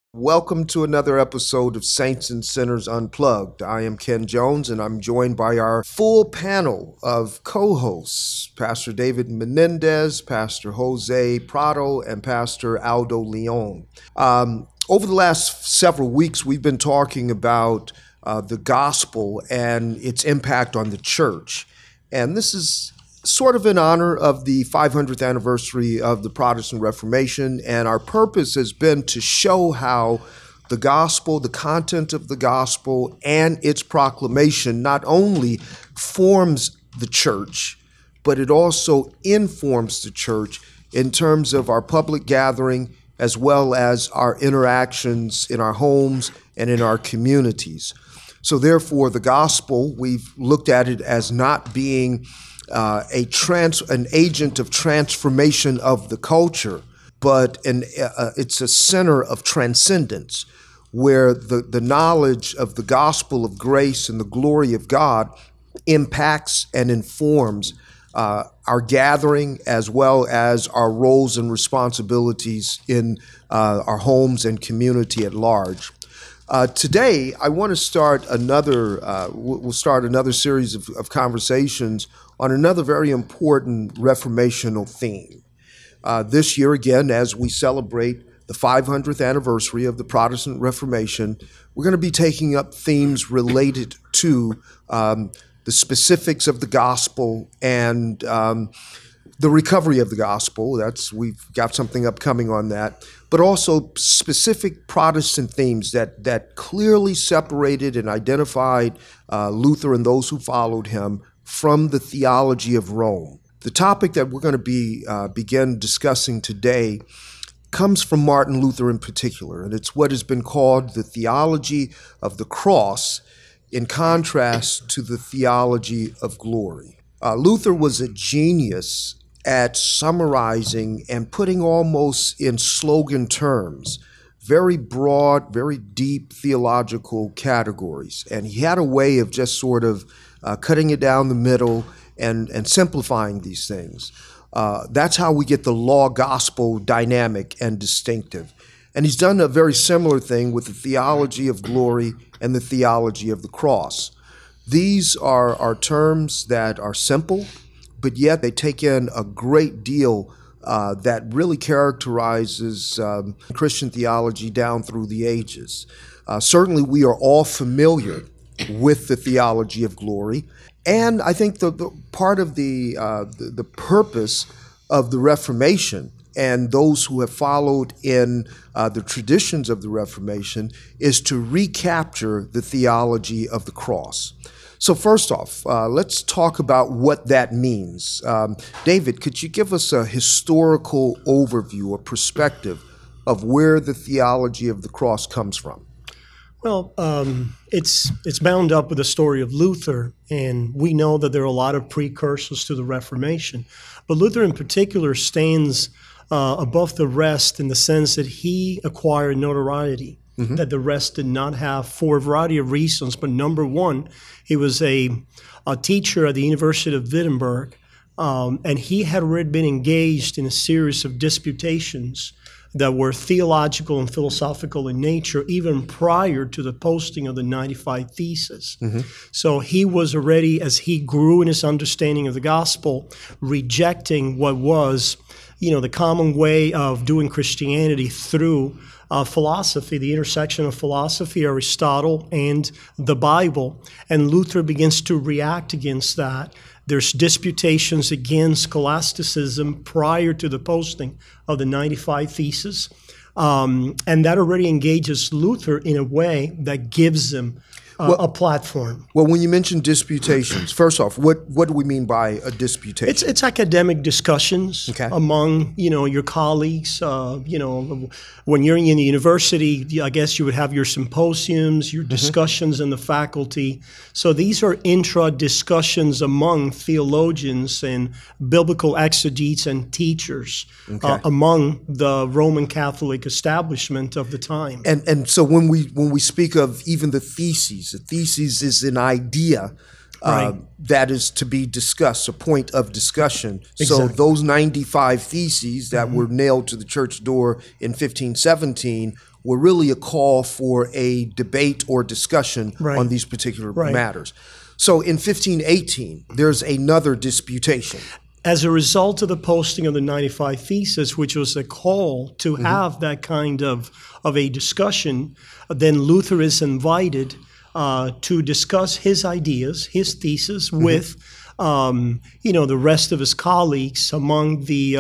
Welcome to another episode of Saints and Sinners Unplugged. I am Ken Jones, and I'm joined by our full panel of co-hosts, Pastor David Menendez, Pastor Jose Prado, and Pastor Aldo Leon. Over the last several weeks, we've been talking about the gospel and its impact on the church. And this is sort of in honor of the 500th anniversary of the Protestant Reformation, and our purpose has been to show how the gospel, the content of the gospel, and its proclamation not only forms the church, but it also informs the church in terms of our public gathering as well as our interactions in our homes and in our communities. So therefore, the gospel, we've looked at it as not being an agent of transformation of the culture, but it's a center of transcendence where the knowledge of the gospel of grace and the glory of God impacts and informs our gathering as well as our roles and responsibilities in our homes and community at large. Today, I want to start we'll start another series of conversations on another very important reformational theme. This year, again, as we celebrate the 500th anniversary of the Protestant Reformation, we're going to be taking up themes related to the specifics of the gospel and the recovery of the gospel. We've got something upcoming on that, but also specific Protestant themes that clearly separated and identified Luther and those who followed him from the theology of Rome. The topic that we're going to begin discussing today comes from Martin Luther in particular, and it's what has been called the theology of the cross in contrast to the theology of glory. Luther was a genius at summarizing and putting almost in slogan terms very broad, very deep theological categories. And he had a way of just sort of cutting it down the middle and simplifying these things. That's how we get the law-gospel dynamic and distinctive. And he's done a very similar thing with the theology of glory and the theology of the cross. These are terms that are simple, but yet they take in a great deal that really characterizes Christian theology down through the ages. Certainly, we are all familiar with the theology of glory, and I think the part of the purpose of the Reformation and those who have followed in the traditions of the Reformation is to recapture the theology of the cross. So first off, let's talk about what that means. David, could you give us a historical overview or perspective of where the theology of the cross comes from? Well, it's bound up with the story of Luther, and we know that there are a lot of precursors to the Reformation. But Luther in particular stands above the rest in the sense that he acquired notoriety that the rest did not have for a variety of reasons. But number one, he was a teacher at the University of Wittenberg, and he had already been engaged in a series of disputations that were theological and philosophical in nature even prior to the posting of the 95 Theses. So he was already, as he grew in his understanding of the gospel, rejecting what was, the common way of doing Christianity through philosophy, the intersection of philosophy, Aristotle, and the Bible. And Luther begins to react against that. There's disputations against scholasticism prior to the posting of the 95 Theses. And that already engages Luther in a way that gives him a platform. Well, when you mention disputations, first off, what do we mean by a disputation? It's academic discussions among, your colleagues. When you're in the university, I guess you would have your symposiums, your discussions in the faculty. So these are intra-discussions among theologians and biblical exegetes and teachers among the Roman Catholic establishment of the time. And so when we speak of even the theses, a thesis is an idea that is to be discussed, a point of discussion. Exactly. So those 95 theses that were nailed to the church door in 1517 were really a call for a debate or discussion Right. on these particular Right. matters. So in 1518, there's another disputation. As a result of the posting of the 95 Thesis, which was a call to have that kind of a discussion, then Luther is invited to discuss his ideas, his thesis, with the rest of his colleagues among the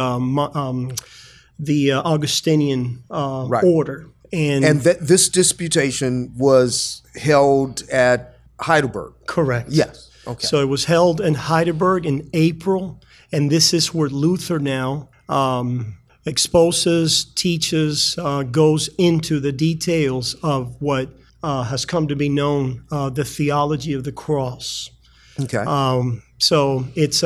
Augustinian order. And this disputation was held at Heidelberg. Correct. Yes. Okay. So it was held in Heidelberg in April, and this is where Luther now exposes, teaches, goes into the details of what has come to be known, the theology of the cross. Okay. So it's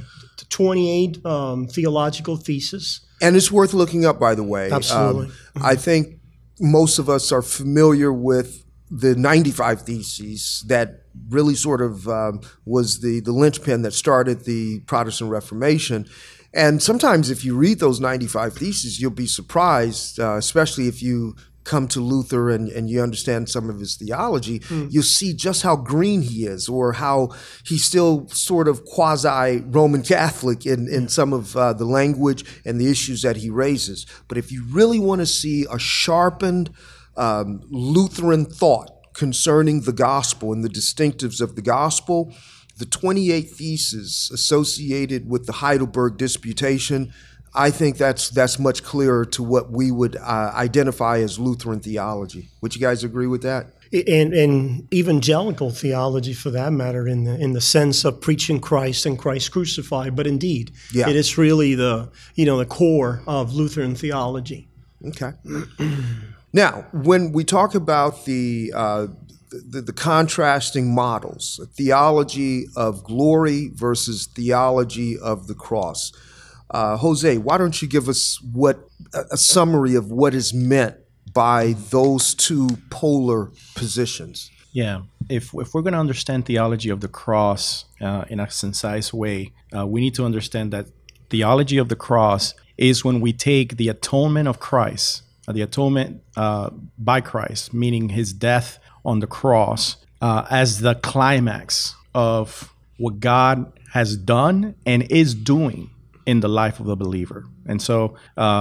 28 theological theses. And it's worth looking up, by the way. Absolutely. I think most of us are familiar with the 95 Theses that really sort of was the linchpin that started the Protestant Reformation. And sometimes if you read those 95 Theses, you'll be surprised, especially if you come to Luther and you understand some of his theology, you'll see just how green he is, or how he's still sort of quasi-Roman Catholic in some of the language and the issues that he raises. But if you really want to see a sharpened Lutheran thought concerning the gospel and the distinctives of the gospel, the 28 Theses associated with the Heidelberg Disputation, I think that's much clearer to what we would identify as Lutheran theology. Would you guys agree with that? And evangelical theology, for that matter, in the sense of preaching Christ and Christ crucified. But indeed, it is really the core of Lutheran theology. Okay. Now, when we talk about the contrasting models, theology of glory versus theology of the cross, Jose, why don't you give us a summary of what is meant by those two polar positions? Yeah, if we're going to understand theology of the cross in a concise way, we need to understand that theology of the cross is when we take the atonement of Christ, the atonement by Christ, meaning his death on the cross, as the climax of what God has done and is doing in the life of the believer. And so,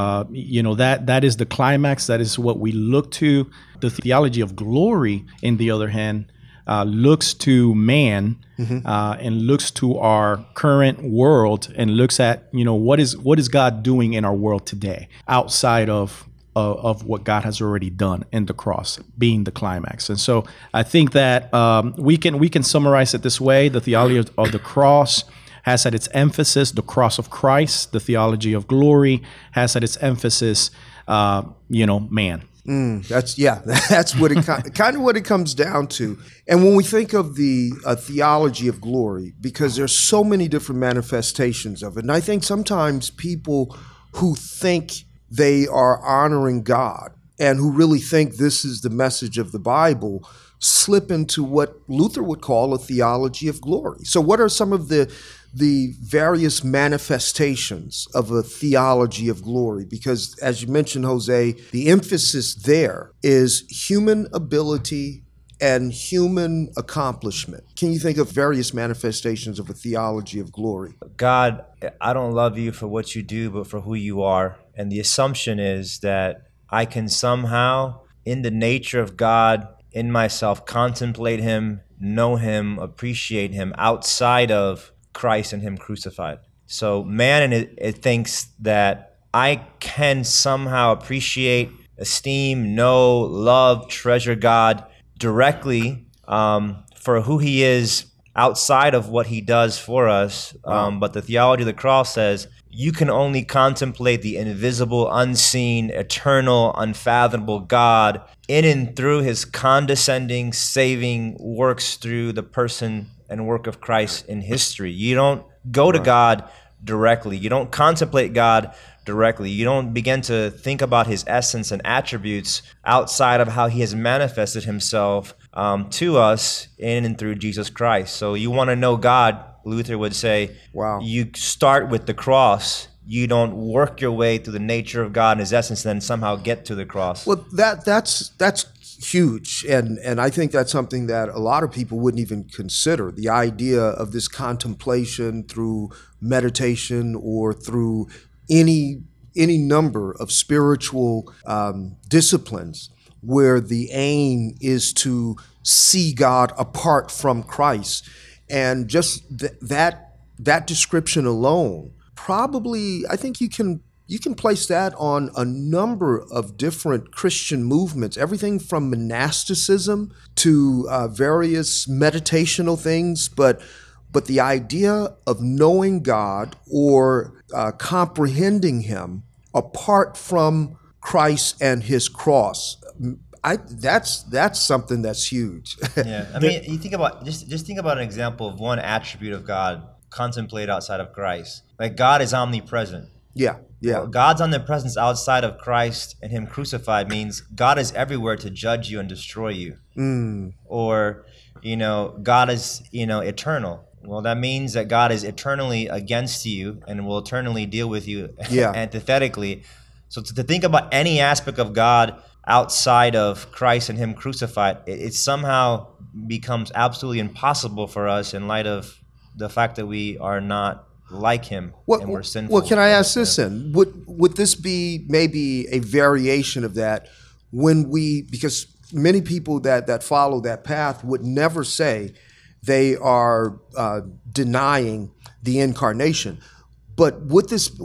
that is the climax. That is what we look to. The theology of glory, in the other hand, looks to man and looks to our current world and looks at, what is God doing in our world today outside of what God has already done in the cross, being the climax. And so I think that we can summarize it this way. The theology of the cross has at its emphasis the cross of Christ. The theology of glory has at its emphasis, man. That's what it kind of what it comes down to. And when we think of the theology of glory, because there's so many different manifestations of it, and I think sometimes people who think they are honoring God and who really think this is the message of the Bible slip into what Luther would call a theology of glory. So what are some of the various manifestations of a theology of glory? Because as you mentioned, Jose, the emphasis there is human ability and human accomplishment. Can you think of various manifestations of a theology of glory? God, I don't love you for what you do, but for who you are. And the assumption is that I can somehow, in the nature of God, in myself, contemplate him, know him, appreciate him outside of Christ and him crucified. So man, it thinks that I can somehow appreciate, esteem, know, love, treasure God directly for who he is outside of what he does for us. But the theology of the cross says you can only contemplate the invisible, unseen, eternal, unfathomable God in and through his condescending, saving works through the person and work of Christ in history. You don't go to God directly. You don't contemplate God directly. You don't begin to think about his essence and attributes outside of how he has manifested himself to us in and through Jesus Christ. So you want to know God, Luther would say, wow, you start with the cross. you don't work your way through the nature of God and his essence and then somehow get to the cross. Well, that's huge, and I think that's something that a lot of people wouldn't even consider. The idea of this contemplation through meditation or through any number of spiritual disciplines, where the aim is to see God apart from Christ, and just that description alone, probably, I think you can place that on a number of different Christian movements, everything from monasticism to various meditational things, but the idea of knowing God or comprehending him apart from Christ and his cross, that's something that's huge. Yeah, I mean, you think about just think about an example of one attribute of God contemplated outside of Christ. Like, God is omnipresent. Yeah. Well, God's omnipresence outside of Christ and him crucified means God is everywhere to judge you and destroy you. Or, God is, eternal. Well, that means that God is eternally against you and will eternally deal with you antithetically. So to think about any aspect of God outside of Christ and him crucified, it somehow becomes absolutely impossible for us in light of the fact that we are not like him and we're sinful. Well, can I ask this then? Would this be maybe a variation of that because many people that follow that path would never say they are denying the incarnation, but would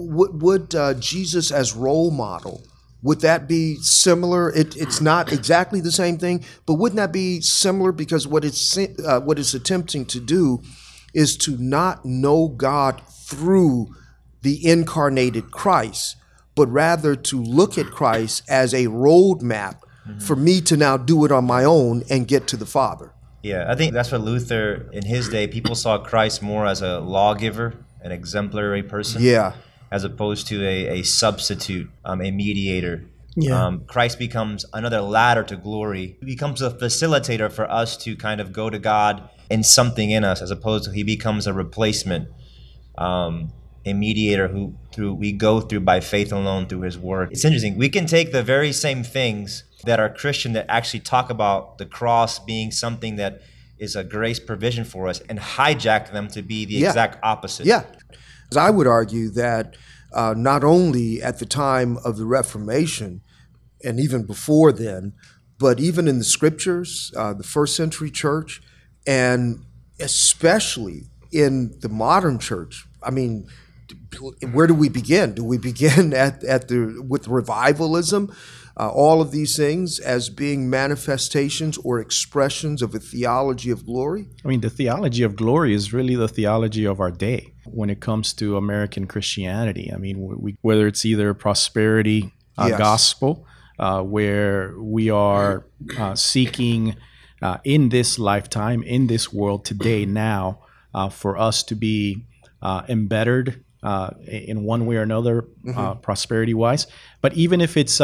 Jesus as role model, would that be similar? It's not exactly the same thing, but wouldn't that be similar? Because what it's attempting to do is to not know God through the incarnated Christ, but rather to look at Christ as a roadmap for me to now do it on my own and get to the Father. Yeah, I think that's what Luther, in his day, people saw Christ more as a lawgiver, an exemplary person, as opposed to a substitute, a mediator. Yeah. Christ becomes another ladder to glory. He becomes a facilitator for us to kind of go to God in something in us, as opposed to he becomes a replacement, a mediator who we go through by faith alone through his work. It's interesting. We can take the very same things that are Christian that actually talk about the cross being something that is a grace provision for us and hijack them to be the exact opposite. Yeah. I would argue that not only at the time of the Reformation and even before then, but even in the scriptures, the first century church, and especially in the modern church. I mean, where do we begin? Do we begin with revivalism? All of these things as being manifestations or expressions of a theology of glory? I mean, the theology of glory is really the theology of our day when it comes to American Christianity. I mean, whether it's either prosperity gospel, where we are seeking in this lifetime, in this world today, now, for us to be embittered in one way or another, prosperity-wise. But even if it's,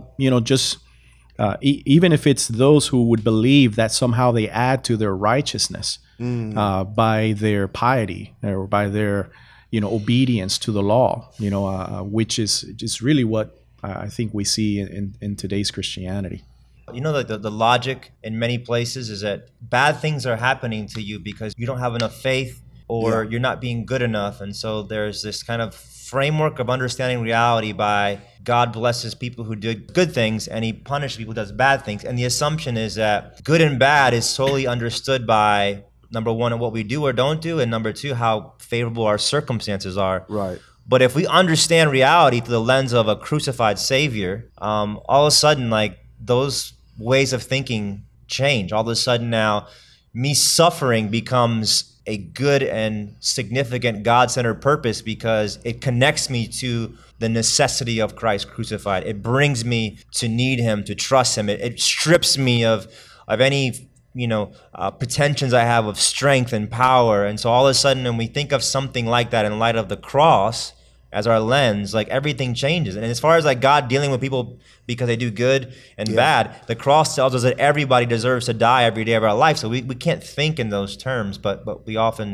even if it's those who would believe that somehow they add to their righteousness by their piety or by their, obedience to the law, which is just really what I think we see in today's Christianity. The logic in many places is that bad things are happening to you because you don't have enough faith or you're not being good enough. And so there's this kind of framework of understanding reality by God blesses people who do good things and he punishes people who does bad things. And the assumption is that good and bad is solely understood by, number one, what we do or don't do, and number two, how favorable our circumstances are. Right. But if we understand reality through the lens of a crucified Savior, all of a sudden, like, those ways of thinking change. All of a sudden now, me suffering becomes a good and significant God-centered purpose because it connects me to the necessity of Christ crucified. It brings me to need him, to trust him. It strips me of any pretensions I have of strength and power. And so all of a sudden, when we think of something like that in light of the cross as our lens, like, everything changes. And as far as like God dealing with people because they do good and bad, the cross tells us that everybody deserves to die every day of our life. So we can't think in those terms, but we often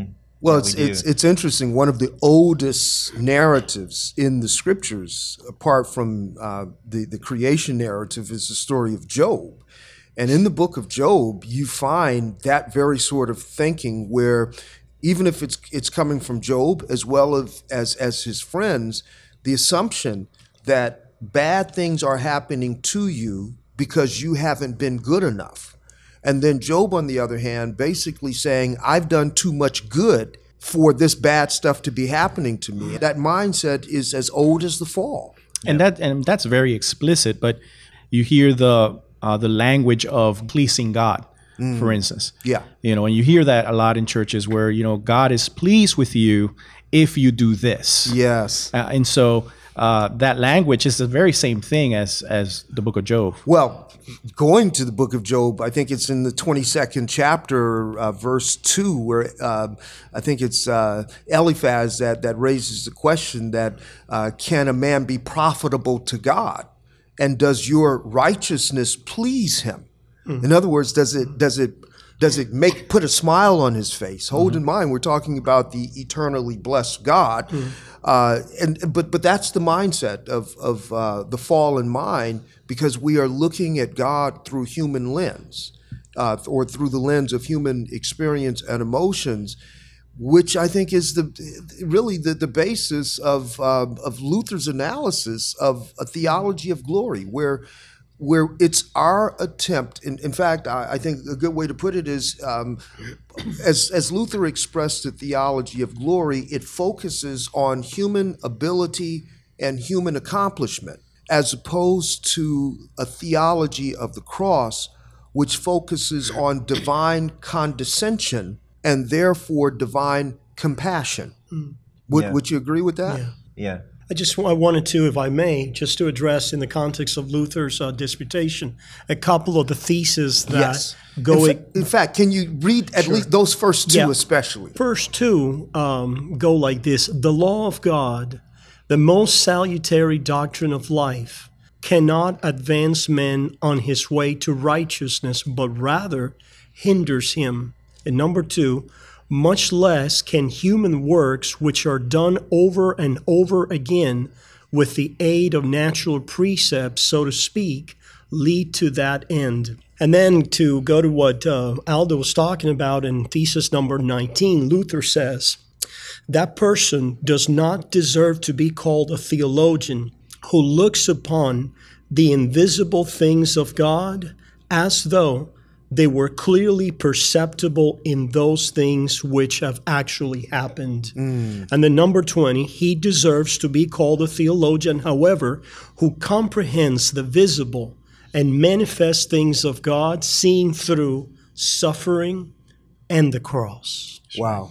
Well, that we do. it's interesting. One of the oldest narratives in the scriptures, apart from the creation narrative, is the story of Job. And in the book of Job, you find that very sort of thinking where, even if it's coming from Job as well as his friends, the assumption that bad things are happening to you because you haven't been good enough. And then Job, on the other hand, basically saying, I've done too much good for this bad stuff to be happening to me. That mindset is as old as the fall. And that's very explicit. But you hear the language of pleasing God, for instance. Yeah. And you hear that a lot in churches where God is pleased with you if you do this. Yes. And so that language is the very same thing as the book of Job. Well, going to the book of Job, I think it's in the 22nd chapter, verse 2, where I think it's Eliphaz that raises the question that can a man be profitable to God? And does your righteousness please him? In other words, does it put a smile on his face? Hold in mind, we're talking about the eternally blessed God. But that's the mindset of the fallen mind, because we are looking at God through human lens, or through the lens of human experience and emotions, which I think is really the basis of Luther's analysis of a theology of glory, where it's our attempt. In fact, I think a good way to put it is, as Luther expressed the theology of glory, it focuses on human ability and human accomplishment, as opposed to a theology of the cross, which focuses on divine condescension and therefore divine compassion. Would you agree with that? Yeah. I wanted to, if I may, just to address in the context of Luther's disputation, a couple of the theses that go. In fact, can you read at least those first two especially? First two go like this. The law of God, the most salutary doctrine of life, cannot advance man on his way to righteousness, but rather hinders him. And number two, much less can human works, which are done over and over again with the aid of natural precepts, so to speak, lead to that end. And then to go to what Aldo was talking about in thesis number 19, Luther says, that person does not deserve to be called a theologian who looks upon the invisible things of God as though they were clearly perceptible in those things which have actually happened. And then number 20, he deserves to be called a theologian, however, who comprehends the visible and manifest things of God, seeing through suffering and the cross. Wow.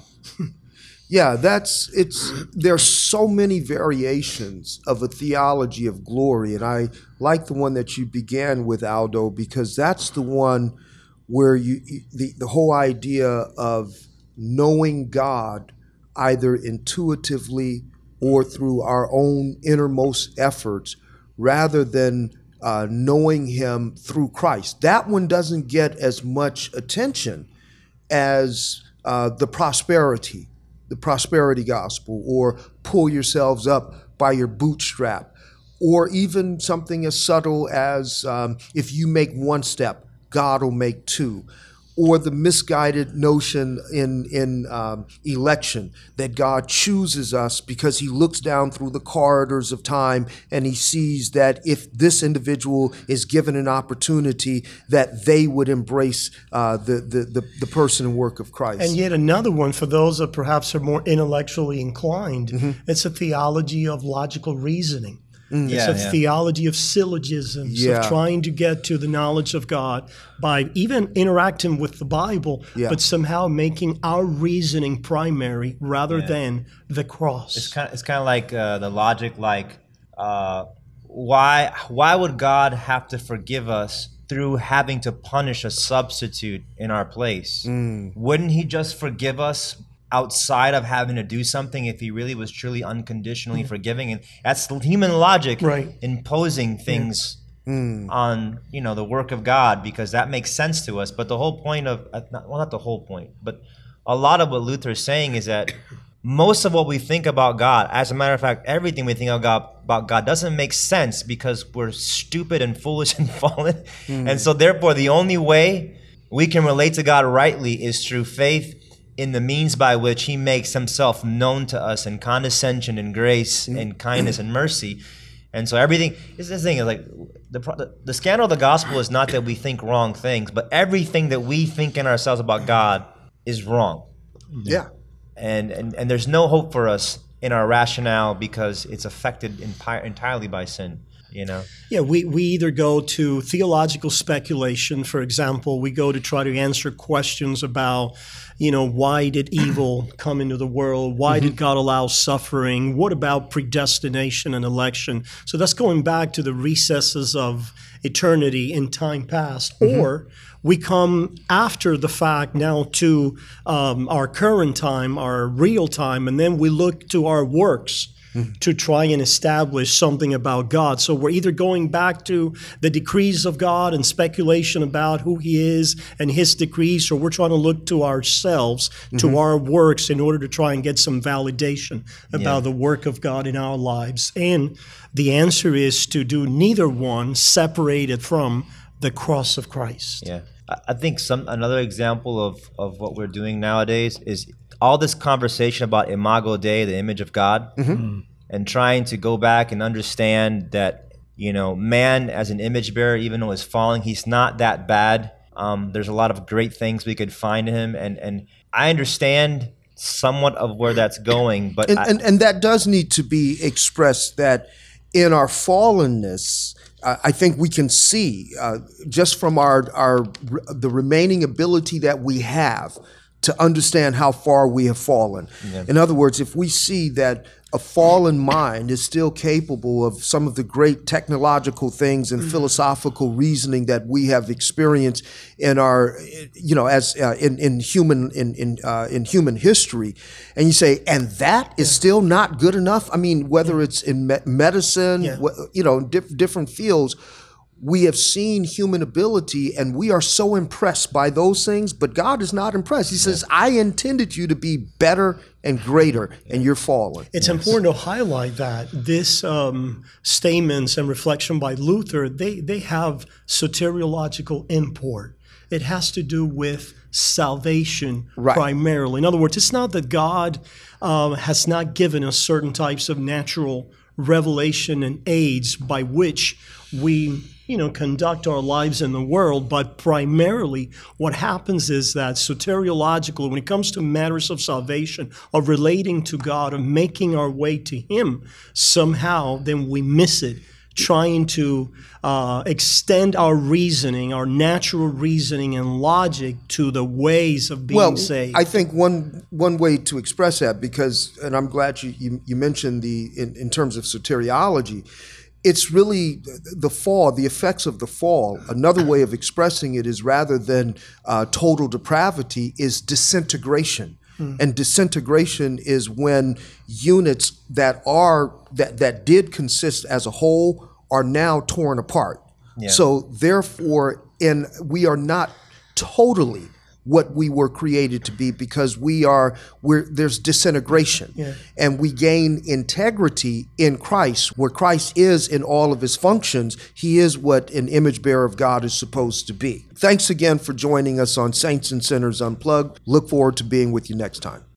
Yeah, there's so many variations of a theology of glory. And I like the one that you began with, Aldo, because that's the one where the whole idea of knowing God either intuitively or through our own innermost efforts, rather than knowing him through Christ. That one doesn't get as much attention as the prosperity gospel, or pull yourselves up by your bootstrap, or even something as subtle as if you make one step, God will make two, or the misguided notion in election that God chooses us because he looks down through the corridors of time and he sees that if this individual is given an opportunity, that they would embrace the person and work of Christ. And yet another one for those that perhaps are more intellectually inclined, it's a theology of logical reasoning. It's a theology of syllogisms, of trying to get to the knowledge of God by even interacting with the Bible, but somehow making our reasoning primary rather than the cross. It's kind of like the logic, like why would God have to forgive us through having to punish a substitute in our place? Wouldn't he just forgive us outside of having to do something if he really was truly unconditionally forgiving? And that's human logic imposing things on the work of God, because that makes sense to us. But the whole point of not the whole point, but a lot of what Luther is saying is that most of what we think about God, as a matter of fact, everything we think about God doesn't make sense because we're stupid and foolish and fallen. And so therefore, the only way we can relate to God rightly is through faith in the means by which he makes himself known to us in condescension and grace and kindness and mercy. And so everything, this thing is like, the scandal of the gospel is not that we think wrong things, but everything that we think in ourselves about God is wrong. Yeah. And there's no hope for us in our rationale because it's affected entirely by sin, you know? Yeah, we either go to theological speculation. For example, we go to try to answer questions about, why did evil come into the world? Why did God allow suffering? What about predestination and election? So that's going back to the recesses of eternity in time past. Or we come after the fact now to our current time, our real time, and then we look to our works to try and establish something about God. So we're either going back to the decrees of God and speculation about who he is and his decrees, or we're trying to look to ourselves, to our works in order to try and get some validation about the work of God in our lives. And the answer is to do neither one separated from the cross of Christ. Yeah. I think another example of what we're doing nowadays is all this conversation about Imago Dei, the image of God, and trying to go back and understand that, man as an image bearer, even though he's falling, he's not that bad. There's a lot of great things we could find in him. And I understand somewhat of where that's going, but and that does need to be expressed, that in our fallenness, I think we can see just from the remaining ability that we have to understand how far we have fallen. Yeah. In other words, if we see that a fallen mind is still capable of some of the great technological things and philosophical reasoning that we have experienced in our, in human history, and you say, and that is still not good enough. I mean, whether it's in medicine, different fields. We have seen human ability, and we are so impressed by those things, but God is not impressed. He says, I intended you to be better and greater, and you're fallen. It's important to highlight that this statements and reflection by Luther, they have soteriological import. It has to do with salvation primarily. In other words, it's not that God has not given us certain types of natural revelation and aids by which we conduct our lives in the world, but primarily what happens is that soteriologically, when it comes to matters of salvation, of relating to God, of making our way to him, somehow then we miss it, trying to extend our reasoning, our natural reasoning and logic to the ways of being saved. I think one way to express that, because, and I'm glad you mentioned in terms of soteriology, it's really the fall, the effects of the fall. Another way of expressing it is, rather than total depravity, is disintegration. And disintegration is when units that did consist as a whole are now torn apart. Yeah. So therefore, we are not totally what we were created to be, because there's disintegration. Yeah. And we gain integrity in Christ, where Christ is in all of his functions. He is what an image bearer of God is supposed to be. Thanks again for joining us on Saints and Sinners Unplugged. Look forward to being with you next time.